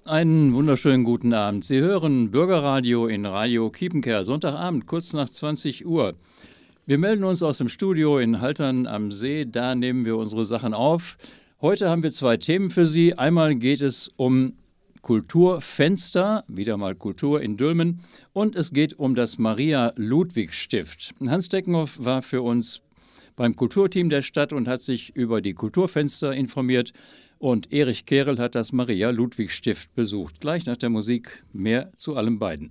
Einen wunderschönen guten Abend. Sie hören Bürgerradio in Radio Kiepenker, Sonntagabend, kurz nach 20 Uhr. Wir melden uns aus dem Studio in Haltern am See, da nehmen wir unsere Sachen auf. Heute haben wir zwei Themen für Sie. Einmal geht es um Kulturfenster, wieder mal Kultur in Dülmen, und es geht um das Maria-Ludwig-Stift. Hans Deckenhoff war für uns beim Kulturteam der Stadt und hat sich über die Kulturfenster informiert. Und Erich Kehrel hat das Maria-Ludwig-Stift besucht. Gleich nach der Musik mehr zu allem beiden.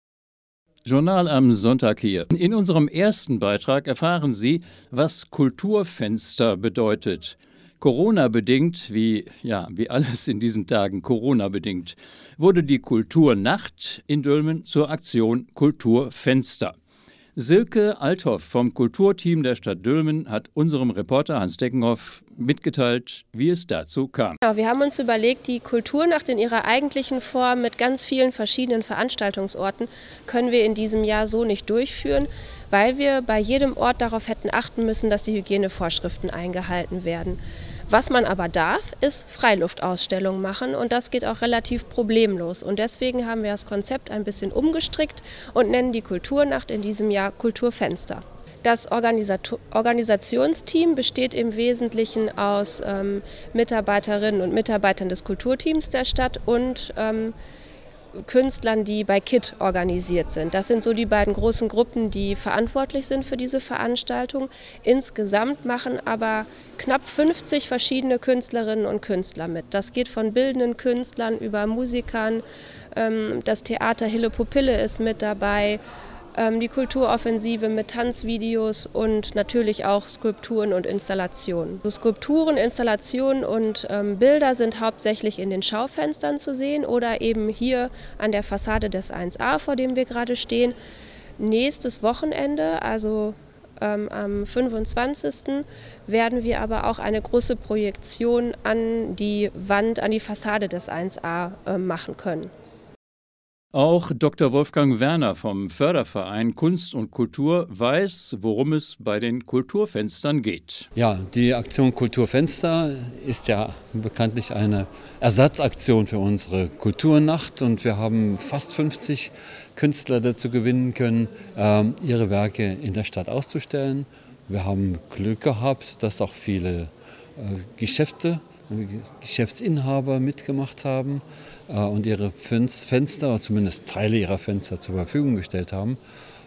Journal am Sonntag hier. In unserem ersten Beitrag erfahren Sie, was Kulturfenster bedeutet. Corona-bedingt, wie alles in diesen Tagen Corona-bedingt, wurde die Kulturnacht in Dülmen zur Aktion Kulturfenster. Silke Althoff vom Kulturteam der Stadt Dülmen hat unserem Reporter Hans Deckenhoff mitgeteilt, wie es dazu kam. Ja, wir haben uns überlegt, die Kulturnacht in ihrer eigentlichen Form mit ganz vielen verschiedenen Veranstaltungsorten können wir in diesem Jahr so nicht durchführen, weil wir bei jedem Ort darauf hätten achten müssen, dass die Hygienevorschriften eingehalten werden. Was man aber darf, ist Freiluftausstellungen machen und das geht auch relativ problemlos. Und deswegen haben wir das Konzept ein bisschen umgestrickt und nennen die Kulturnacht in diesem Jahr Kulturfenster. Das Organisationsteam besteht im Wesentlichen aus Mitarbeiterinnen und Mitarbeitern des Kulturteams der Stadt und Künstlern, die bei KIT organisiert sind. Das sind so die beiden großen Gruppen, die verantwortlich sind für diese Veranstaltung. Insgesamt machen aber knapp 50 verschiedene Künstlerinnen und Künstler mit. Das geht von bildenden Künstlern über Musikern, das Theater Hille Pupille ist mit dabei, die Kulturoffensive mit Tanzvideos und natürlich auch Skulpturen und Installationen. Also Skulpturen, Installationen und Bilder sind hauptsächlich in den Schaufenstern zu sehen oder eben hier an der Fassade des 1A, vor dem wir gerade stehen. Nächstes Wochenende, also am 25. werden wir aber auch eine große Projektion an die Wand, an die Fassade des 1A machen können. Auch Dr. Wolfgang Werner vom Förderverein Kunst und Kultur weiß, worum es bei den Kulturfenstern geht. Ja, die Aktion Kulturfenster ist ja bekanntlich eine Ersatzaktion für unsere Kulturnacht und wir haben fast 50 Künstler dazu gewinnen können, ihre Werke in der Stadt auszustellen. Wir haben Glück gehabt, dass auch viele Geschäftsinhaber mitgemacht haben und ihre Fenster, zumindest Teile ihrer Fenster zur Verfügung gestellt haben.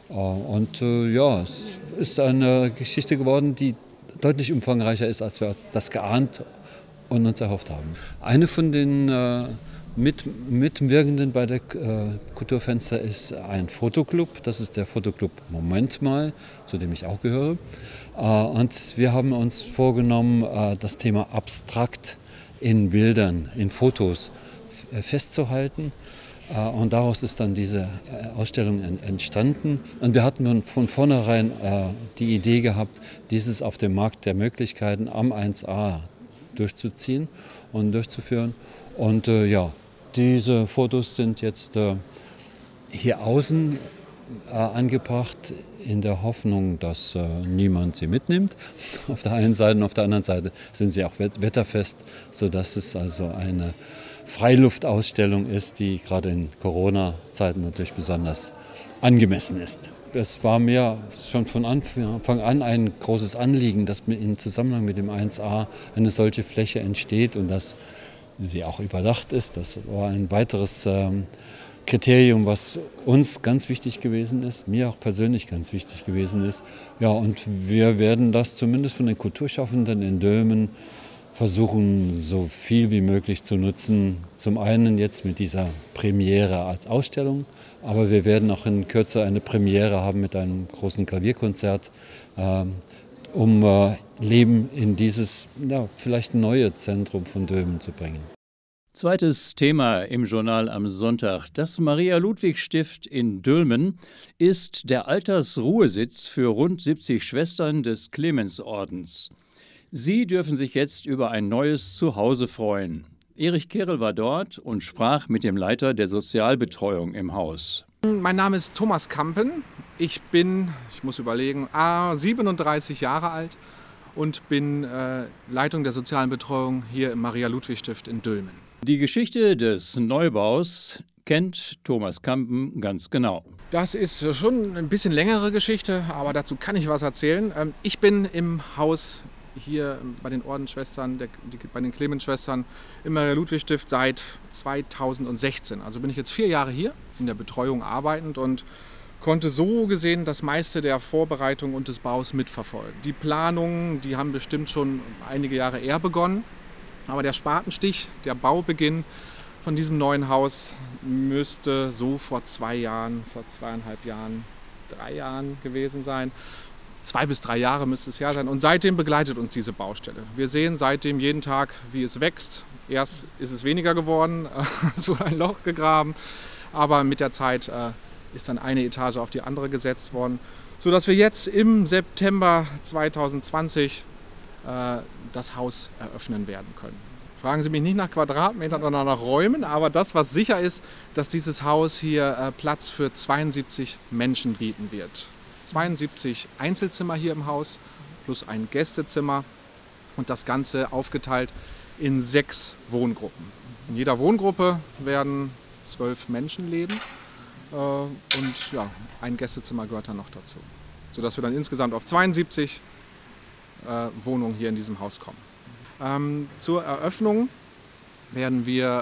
Es ist eine Geschichte geworden, die deutlich umfangreicher ist, als wir das geahnt und uns erhofft haben. Eine von den Mitwirkenden bei der Kulturfenster ist ein Fotoclub. Das ist der Fotoclub Moment mal, zu dem ich auch gehöre. Und wir haben uns vorgenommen, das Thema abstrakt in Bildern, in Fotos festzuhalten. Und daraus ist dann diese Ausstellung entstanden. Und wir hatten von vornherein die Idee gehabt, dieses auf dem Markt der Möglichkeiten am 1A durchzuziehen und durchzuführen. Und diese Fotos sind jetzt hier außen angebracht, in der Hoffnung, dass niemand sie mitnimmt. Auf der einen Seite und auf der anderen Seite sind sie auch wetterfest, sodass es also eine Freiluftausstellung ist, die gerade in Corona-Zeiten natürlich besonders angemessen ist. Es war mir schon von Anfang an ein großes Anliegen, dass in Zusammenhang mit dem 1A eine solche Fläche entsteht und dass sie auch überdacht ist. Das war ein weiteres Kriterium, was uns ganz wichtig gewesen ist, mir auch persönlich ganz wichtig gewesen ist. Ja, und wir werden das zumindest von den Kulturschaffenden in Dülmen versuchen, so viel wie möglich zu nutzen. Zum einen jetzt mit dieser Premiere als Ausstellung, aber wir werden auch in Kürze eine Premiere haben mit einem großen Klavierkonzert, um Leben in dieses vielleicht neue Zentrum von Dülmen zu bringen. Zweites Thema im Journal am Sonntag. Das Maria-Ludwig-Stift in Dülmen ist der Altersruhesitz für rund 70 Schwestern des Clemensordens. Sie dürfen sich jetzt über ein neues Zuhause freuen. Erich Kehrel war dort und sprach mit dem Leiter der Sozialbetreuung im Haus. Mein Name ist Thomas Kampen. Ich bin, 37 Jahre alt und bin Leitung der sozialen Betreuung hier im Maria-Ludwig-Stift in Dülmen. Die Geschichte des Neubaus kennt Thomas Kampen ganz genau. Das ist schon ein bisschen längere Geschichte, aber dazu kann ich was erzählen. Ich bin im Haus hier bei den Ordensschwestern, bei den Clemensschwestern im Maria-Ludwig-Stift seit 2016. Also bin ich jetzt 4 Jahre hier in der Betreuung arbeitend und konnte so gesehen das meiste der Vorbereitung und des Baus mitverfolgen. Die Planungen, die haben bestimmt schon einige Jahre eher begonnen, aber der Spatenstich, der Baubeginn von diesem neuen Haus müsste so vor 2 Jahren, vor 2,5 Jahren, 3 Jahren gewesen sein. 2 bis 3 Jahre müsste es her sein. Und seitdem begleitet uns diese Baustelle. Wir sehen seitdem jeden Tag, wie es wächst. Erst ist es weniger geworden, so ein Loch gegraben. Aber mit der Zeit ist dann eine Etage auf die andere gesetzt worden, sodass wir jetzt im September 2020 das Haus eröffnen werden können. Fragen Sie mich nicht nach Quadratmetern oder nach Räumen, aber das, was sicher ist, dass dieses Haus hier Platz für 72 Menschen bieten wird. 72 Einzelzimmer hier im Haus plus ein Gästezimmer und das Ganze aufgeteilt in 6 Wohngruppen. In jeder Wohngruppe werden 12 Menschen leben und ja, ein Gästezimmer gehört dann noch dazu, sodass wir dann insgesamt auf 72 Wohnungen hier in diesem Haus kommen. Zur Eröffnung werden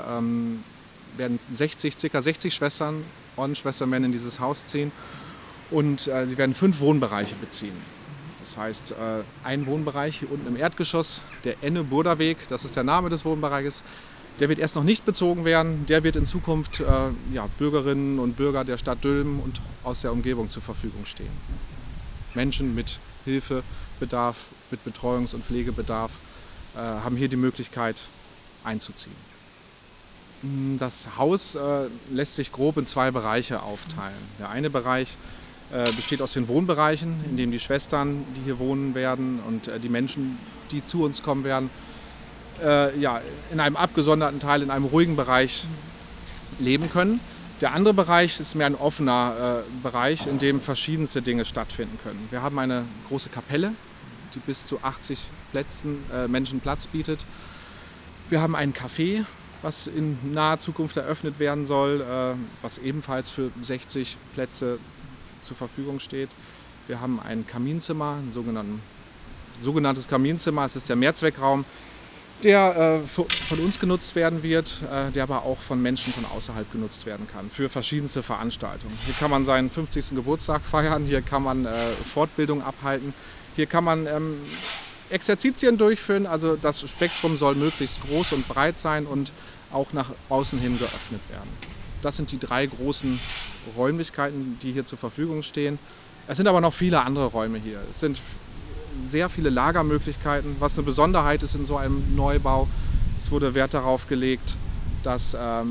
ca. 60 Schwestern, Ordensschwestern werden in dieses Haus ziehen. Und sie werden 5 Wohnbereiche beziehen. Das heißt, ein Wohnbereich hier unten im Erdgeschoss, der Enne-Burda-Weg, das ist der Name des Wohnbereiches, der wird erst noch nicht bezogen werden. Der wird in Zukunft Bürgerinnen und Bürger der Stadt Dülmen und aus der Umgebung zur Verfügung stehen. Menschen mit Hilfebedarf, mit Betreuungs- und Pflegebedarf haben hier die Möglichkeit einzuziehen. Das Haus lässt sich grob in 2 Bereiche aufteilen. Der eine Bereich besteht aus den Wohnbereichen, in denen die Schwestern, die hier wohnen werden und die Menschen, die zu uns kommen werden, in einem abgesonderten Teil, in einem ruhigen Bereich leben können. Der andere Bereich ist mehr ein offener Bereich, in dem verschiedenste Dinge stattfinden können. Wir haben eine große Kapelle, die bis zu 80 Menschen Platz bietet. Wir haben einen Café, was in naher Zukunft eröffnet werden soll, was ebenfalls für 60 Plätze zur Verfügung steht. Wir haben ein Kaminzimmer, ein sogenanntes Kaminzimmer. Es ist der Mehrzweckraum, der von uns genutzt werden wird, der aber auch von Menschen von außerhalb genutzt werden kann für verschiedenste Veranstaltungen. Hier kann man seinen 50. Geburtstag feiern, hier kann man Fortbildung abhalten, hier kann man Exerzitien durchführen. Also das Spektrum soll möglichst groß und breit sein und auch nach außen hin geöffnet werden. Das sind die 3 großen Räumlichkeiten, die hier zur Verfügung stehen. Es sind aber noch viele andere Räume hier. Es sind sehr viele Lagermöglichkeiten, was eine Besonderheit ist in so einem Neubau. Es wurde Wert darauf gelegt, dass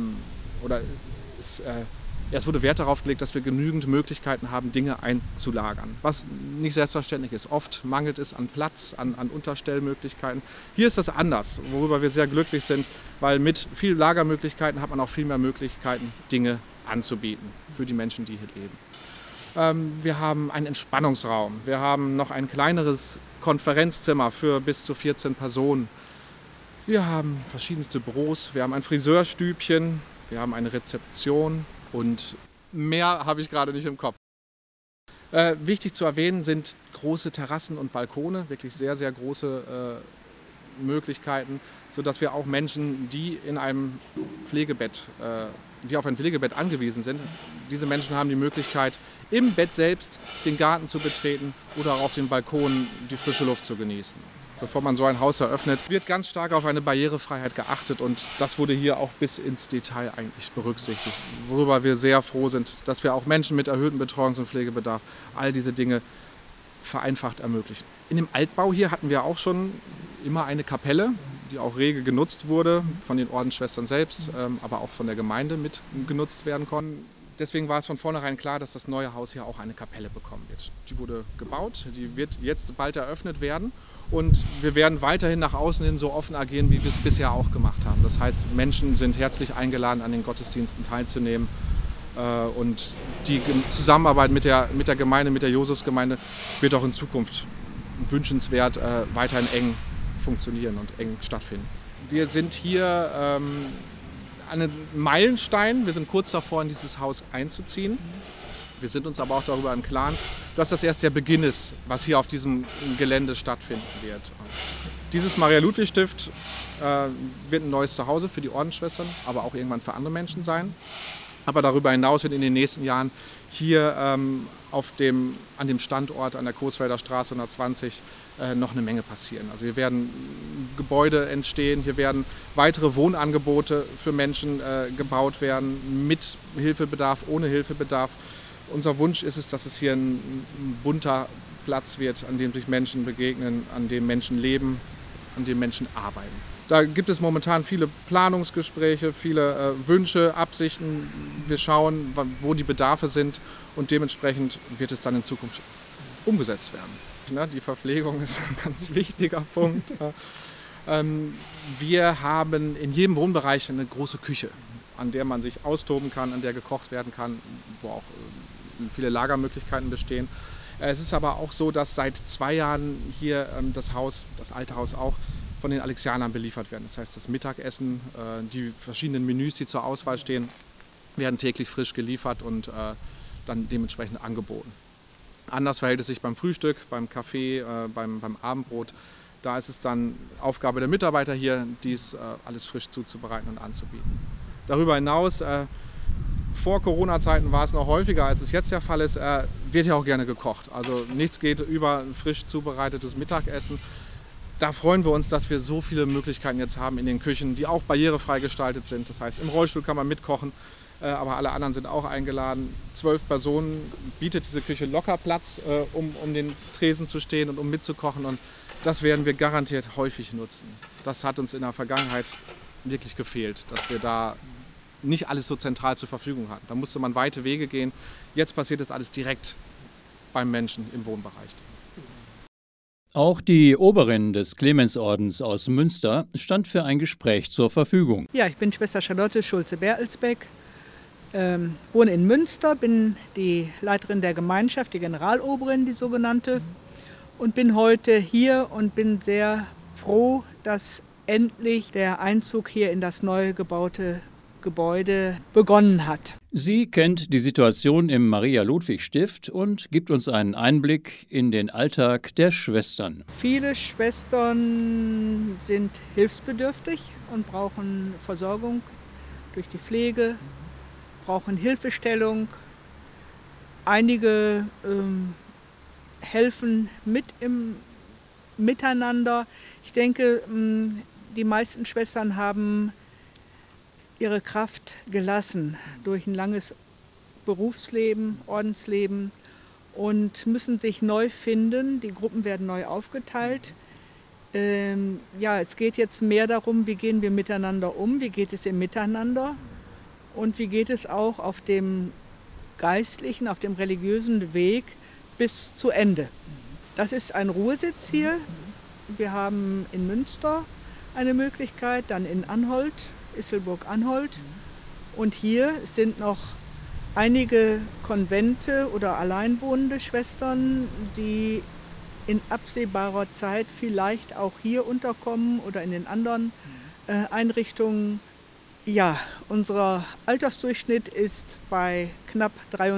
wir genügend Möglichkeiten haben, Dinge einzulagern. Was nicht selbstverständlich ist. Oft mangelt es an Platz, an Unterstellmöglichkeiten. Hier ist das anders, worüber wir sehr glücklich sind, weil mit viel Lagermöglichkeiten hat man auch viel mehr Möglichkeiten, Dinge anzubieten für die Menschen, die hier leben. Wir haben einen Entspannungsraum. Wir haben noch ein kleineres Konferenzzimmer für bis zu 14 Personen. Wir haben verschiedenste Büros. Wir haben ein Friseurstübchen. Wir haben eine Rezeption. Und mehr habe ich gerade nicht im Kopf. Wichtig zu erwähnen sind große Terrassen und Balkone, wirklich sehr, sehr große Möglichkeiten, sodass wir auch Menschen, die auf ein Pflegebett angewiesen sind, diese Menschen haben die Möglichkeit, im Bett selbst den Garten zu betreten oder auf dem Balkon die frische Luft zu genießen. Bevor man so ein Haus eröffnet, wird ganz stark auf eine Barrierefreiheit geachtet und das wurde hier auch bis ins Detail eigentlich berücksichtigt, worüber wir sehr froh sind, dass wir auch Menschen mit erhöhtem Betreuungs- und Pflegebedarf all diese Dinge vereinfacht ermöglichen. In dem Altbau hier hatten wir auch schon immer eine Kapelle, die auch rege genutzt wurde, von den Ordensschwestern selbst, aber auch von der Gemeinde mit genutzt werden konnte. Deswegen war es von vornherein klar, dass das neue Haus hier auch eine Kapelle bekommen wird. Die wurde gebaut, die wird jetzt bald eröffnet werden und wir werden weiterhin nach außen hin so offen agieren, wie wir es bisher auch gemacht haben. Das heißt, Menschen sind herzlich eingeladen, an den Gottesdiensten teilzunehmen und die Zusammenarbeit mit der Gemeinde, mit der Josefsgemeinde wird auch in Zukunft wünschenswert weiterhin eng funktionieren und eng stattfinden. Wir sind hier ein Meilenstein. Wir sind kurz davor, in dieses Haus einzuziehen. Wir sind uns aber auch darüber im Klaren, dass das erst der Beginn ist, was hier auf diesem Gelände stattfinden wird. Dieses Maria-Ludwig-Stift wird ein neues Zuhause für die Ordensschwestern, aber auch irgendwann für andere Menschen sein. Aber darüber hinaus wird in den nächsten Jahren hier an dem Standort an der Coesfelder Straße 120 noch eine Menge passieren. Also hier werden Gebäude entstehen, hier werden weitere Wohnangebote für Menschen gebaut werden, mit Hilfebedarf, ohne Hilfebedarf. Unser Wunsch ist es, dass es hier ein bunter Platz wird, an dem sich Menschen begegnen, an dem Menschen leben, an dem Menschen arbeiten. Da gibt es momentan viele Planungsgespräche, viele Wünsche, Absichten. Wir schauen, wo die Bedarfe sind und dementsprechend wird es dann in Zukunft umgesetzt werden. Die Verpflegung ist ein ganz wichtiger Punkt. Wir haben in jedem Wohnbereich eine große Küche, an der man sich austoben kann, an der gekocht werden kann, wo auch viele Lagermöglichkeiten bestehen. Es ist aber auch so, dass seit 2 Jahren hier das alte Haus auch, von den Alexianern beliefert werden. Das heißt, das Mittagessen, die verschiedenen Menüs, die zur Auswahl stehen, werden täglich frisch geliefert und dann dementsprechend angeboten. Anders verhält es sich beim Frühstück, beim Kaffee, beim Abendbrot. Da ist es dann Aufgabe der Mitarbeiter hier, dies alles frisch zuzubereiten und anzubieten. Darüber hinaus, vor Corona-Zeiten war es noch häufiger, als es jetzt der Fall ist, wird ja auch gerne gekocht. Also nichts geht über frisch zubereitetes Mittagessen. Da freuen wir uns, dass wir so viele Möglichkeiten jetzt haben in den Küchen, die auch barrierefrei gestaltet sind. Das heißt, im Rollstuhl kann man mitkochen, aber alle anderen sind auch eingeladen. 12 Personen bietet diese Küche locker Platz, um den Tresen zu stehen und um mitzukochen. Und das werden wir garantiert häufig nutzen. Das hat uns in der Vergangenheit wirklich gefehlt, dass wir da nicht alles so zentral zur Verfügung hatten. Da musste man weite Wege gehen. Jetzt passiert das alles direkt beim Menschen im Wohnbereich. Auch die Oberin des Clemensordens aus Münster stand für ein Gespräch zur Verfügung. Ja, ich bin Schwester Charlotte Schulze-Bertelsbeck, wohne in Münster, bin die Leiterin der Gemeinschaft, die Generaloberin, die sogenannte, und bin heute hier und bin sehr froh, dass endlich der Einzug hier in das neu gebaute Gebäude begonnen hat. Sie kennt die Situation im Maria-Ludwig-Stift und gibt uns einen Einblick in den Alltag der Schwestern. Viele Schwestern sind hilfsbedürftig und brauchen Versorgung durch die Pflege, brauchen Hilfestellung. Einige helfen mit im Miteinander. Ich denke, die meisten Schwestern haben ihre Kraft gelassen durch ein langes Berufsleben, Ordensleben und müssen sich neu finden. Die Gruppen werden neu aufgeteilt. Es geht jetzt mehr darum, wie gehen wir miteinander um, wie geht es im Miteinander und wie geht es auch auf dem geistlichen, auf dem religiösen Weg bis zu Ende. Das ist ein Ruhesitz hier. Wir haben in Münster eine Möglichkeit, dann in Anholt, Isselburg-Anholt. Und hier sind noch einige Konvente oder alleinwohnende Schwestern, die in absehbarer Zeit vielleicht auch hier unterkommen oder in den anderen Einrichtungen. Ja, unser Altersdurchschnitt ist bei knapp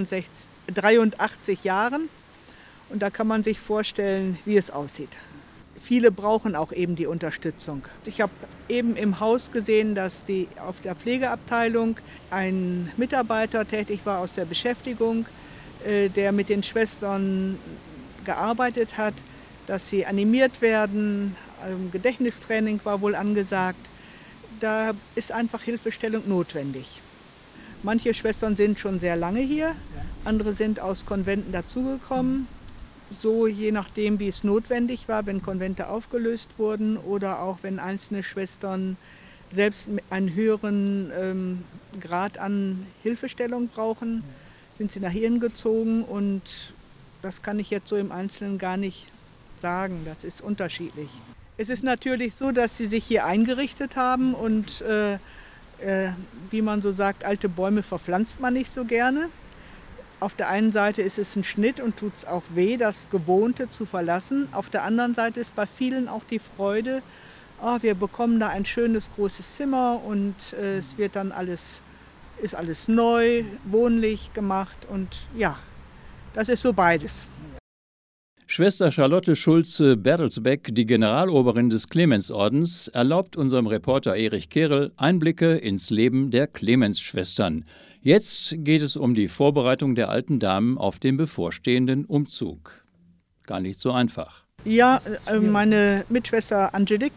83 Jahren und da kann man sich vorstellen, wie es aussieht. Viele brauchen auch eben die Unterstützung. Ich habe eben im Haus gesehen, dass auf der Pflegeabteilung ein Mitarbeiter tätig war aus der Beschäftigung, der mit den Schwestern gearbeitet hat, dass sie animiert werden. Gedächtnistraining war wohl angesagt. Da ist einfach Hilfestellung notwendig. Manche Schwestern sind schon sehr lange hier, andere sind aus Konventen dazugekommen. So je nachdem, wie es notwendig war, wenn Konvente aufgelöst wurden oder auch wenn einzelne Schwestern selbst einen höheren Grad an Hilfestellung brauchen, sind sie nach hierhin gezogen und das kann ich jetzt so im Einzelnen gar nicht sagen, das ist unterschiedlich. Es ist natürlich so, dass sie sich hier eingerichtet haben und wie man so sagt, alte Bäume verpflanzt man nicht so gerne. Auf der einen Seite ist es ein Schnitt und tut es auch weh, das Gewohnte zu verlassen. Auf der anderen Seite ist bei vielen auch die Freude, wir bekommen da ein schönes großes Zimmer und es wird dann ist alles neu, wohnlich gemacht und ja, das ist so beides. Schwester Charlotte Schulze-Bertelsbeck, die Generaloberin des Clemensordens, erlaubt unserem Reporter Erich Kehrl Einblicke ins Leben der Clemensschwestern. Jetzt geht es um die Vorbereitung der alten Damen auf den bevorstehenden Umzug. Gar nicht so einfach. Ja, meine Mitschwester Angelique,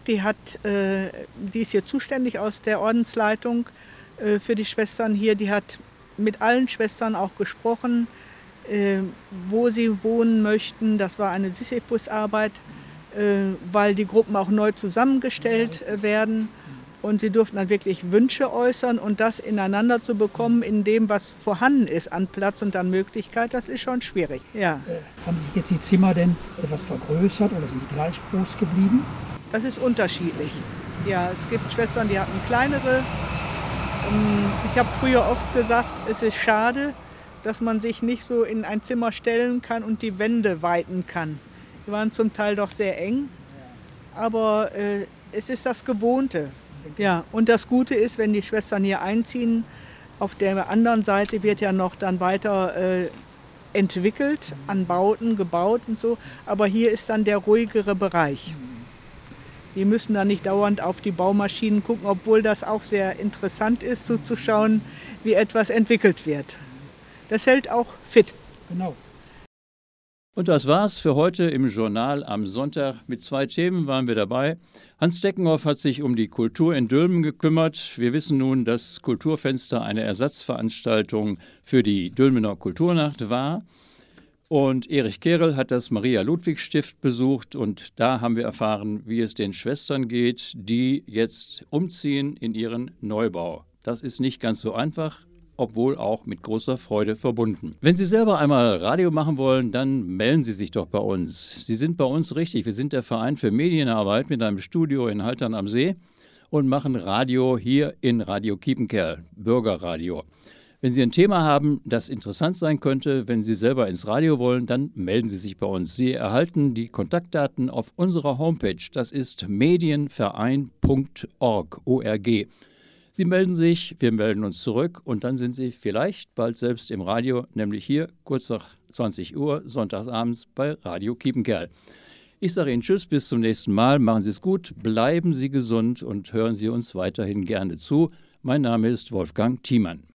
die ist hier zuständig aus der Ordensleitung für die Schwestern hier. Die hat mit allen Schwestern auch gesprochen, wo sie wohnen möchten. Das war eine Sisyphusarbeit, weil die Gruppen auch neu zusammengestellt werden. Und sie durften dann wirklich Wünsche äußern und das ineinander zu bekommen in dem, was vorhanden ist an Platz und an Möglichkeit, das ist schon schwierig. Ja. Haben sich jetzt die Zimmer denn etwas vergrößert oder sind die gleich groß geblieben? Das ist unterschiedlich. Ja, es gibt Schwestern, die hatten kleinere. Ich habe früher oft gesagt, es ist schade, dass man sich nicht so in ein Zimmer stellen kann und die Wände weiten kann. Die waren zum Teil doch sehr eng, aber es ist das Gewohnte. Ja, und das Gute ist, wenn die Schwestern hier einziehen, auf der anderen Seite wird ja noch dann weiter entwickelt, an Bauten gebaut und so, aber hier ist dann der ruhigere Bereich. Die müssen dann nicht dauernd auf die Baumaschinen gucken, obwohl das auch sehr interessant ist, so zu schauen, wie etwas entwickelt wird. Das hält auch fit. Genau. Und das war's für heute im Journal am Sonntag. Mit 2 Themen waren wir dabei. Hans Deckenhoff hat sich um die Kultur in Dülmen gekümmert. Wir wissen nun, dass Kulturfenster eine Ersatzveranstaltung für die Dülmener Kulturnacht war. Und Erich Kehrl hat das Maria-Ludwig-Stift besucht und da haben wir erfahren, wie es den Schwestern geht, die jetzt umziehen in ihren Neubau. Das ist nicht ganz so einfach, obwohl auch mit großer Freude verbunden. Wenn Sie selber einmal Radio machen wollen, dann melden Sie sich doch bei uns. Sie sind bei uns richtig. Wir sind der Verein für Medienarbeit mit einem Studio in Haltern am See und machen Radio hier in Radio Kiepenkerl, Bürgerradio. Wenn Sie ein Thema haben, das interessant sein könnte, wenn Sie selber ins Radio wollen, dann melden Sie sich bei uns. Sie erhalten die Kontaktdaten auf unserer Homepage. Das ist medienverein.org. Sie melden sich, wir melden uns zurück und dann sind Sie vielleicht bald selbst im Radio, nämlich hier kurz nach 20 Uhr, sonntagsabends bei Radio Kiepenkerl. Ich sage Ihnen Tschüss, bis zum nächsten Mal. Machen Sie es gut, bleiben Sie gesund und hören Sie uns weiterhin gerne zu. Mein Name ist Wolfgang Thiemann.